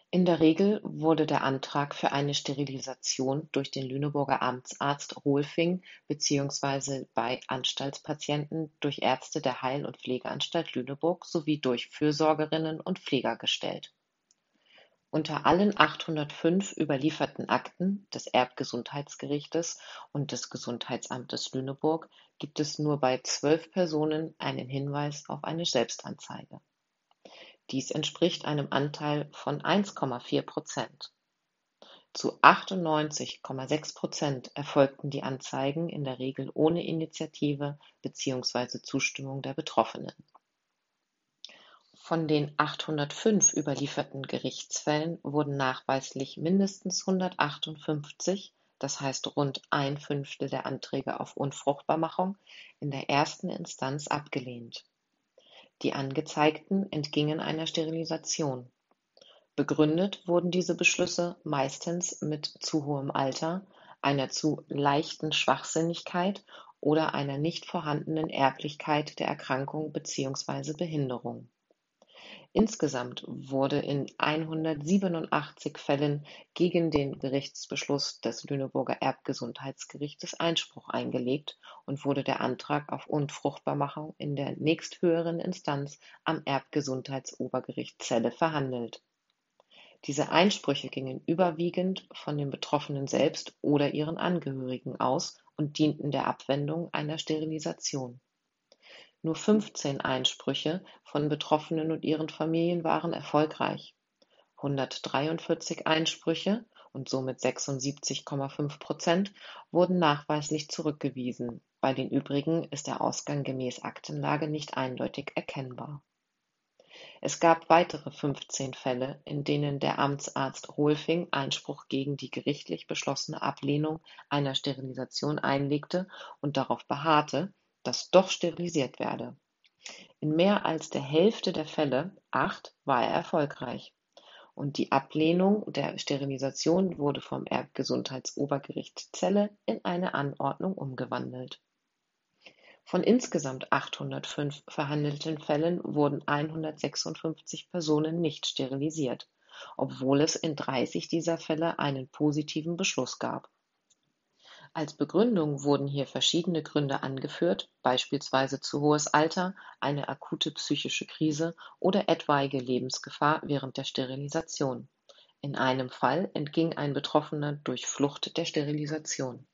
In der Regel wurde der Antrag für eine Sterilisation durch den Lüneburger Amtsarzt Rolfing beziehungsweise bei Anstaltspatienten durch Ärzte der Heil- und Pflegeanstalt Lüneburg sowie durch Fürsorgerinnen und Pfleger gestellt. Unter allen 805 überlieferten Akten des Erbgesundheitsgerichtes und des Gesundheitsamtes Lüneburg gibt es nur bei 12 Personen einen Hinweis auf eine Selbstanzeige. Dies entspricht einem Anteil von 1,4%. Zu 98,6% erfolgten die Anzeigen in der Regel ohne Initiative bzw. Zustimmung der Betroffenen. Von den 805 überlieferten Gerichtsfällen wurden nachweislich mindestens 158, das heißt rund ein Fünftel der Anträge auf Unfruchtbarmachung, in der ersten Instanz abgelehnt. Die Angezeigten entgingen einer Sterilisation. Begründet wurden diese Beschlüsse meistens mit zu hohem Alter, einer zu leichten Schwachsinnigkeit oder einer nicht vorhandenen Erblichkeit der Erkrankung bzw. Behinderung. Insgesamt wurde in 187 Fällen gegen den Gerichtsbeschluss des Lüneburger Erbgesundheitsgerichtes Einspruch eingelegt und wurde der Antrag auf Unfruchtbarmachung in der nächsthöheren Instanz am Erbgesundheitsobergericht Celle verhandelt. Diese Einsprüche gingen überwiegend von den Betroffenen selbst oder ihren Angehörigen aus und dienten der Abwendung einer Sterilisation. Nur 15 Einsprüche von Betroffenen und ihren Familien waren erfolgreich. 143 Einsprüche und somit 76,5% wurden nachweislich zurückgewiesen, bei den übrigen ist der Ausgang gemäß Aktenlage nicht eindeutig erkennbar. Es gab weitere 15 Fälle, in denen der Amtsarzt Rolfing Einspruch gegen die gerichtlich beschlossene Ablehnung einer Sterilisation einlegte und darauf beharrte, dass doch sterilisiert werde. In mehr als der Hälfte der Fälle, 8, war er erfolgreich, und die Ablehnung der Sterilisation wurde vom Erbgesundheitsobergericht Celle in eine Anordnung umgewandelt. Von insgesamt 805 verhandelten Fällen wurden 156 Personen nicht sterilisiert, obwohl es in 30 dieser Fälle einen positiven Beschluss gab. Als Begründung wurden hier verschiedene Gründe angeführt, beispielsweise zu hohes Alter, eine akute psychische Krise oder etwaige Lebensgefahr während der Sterilisation. In einem Fall entging ein Betroffener durch Flucht der Sterilisation.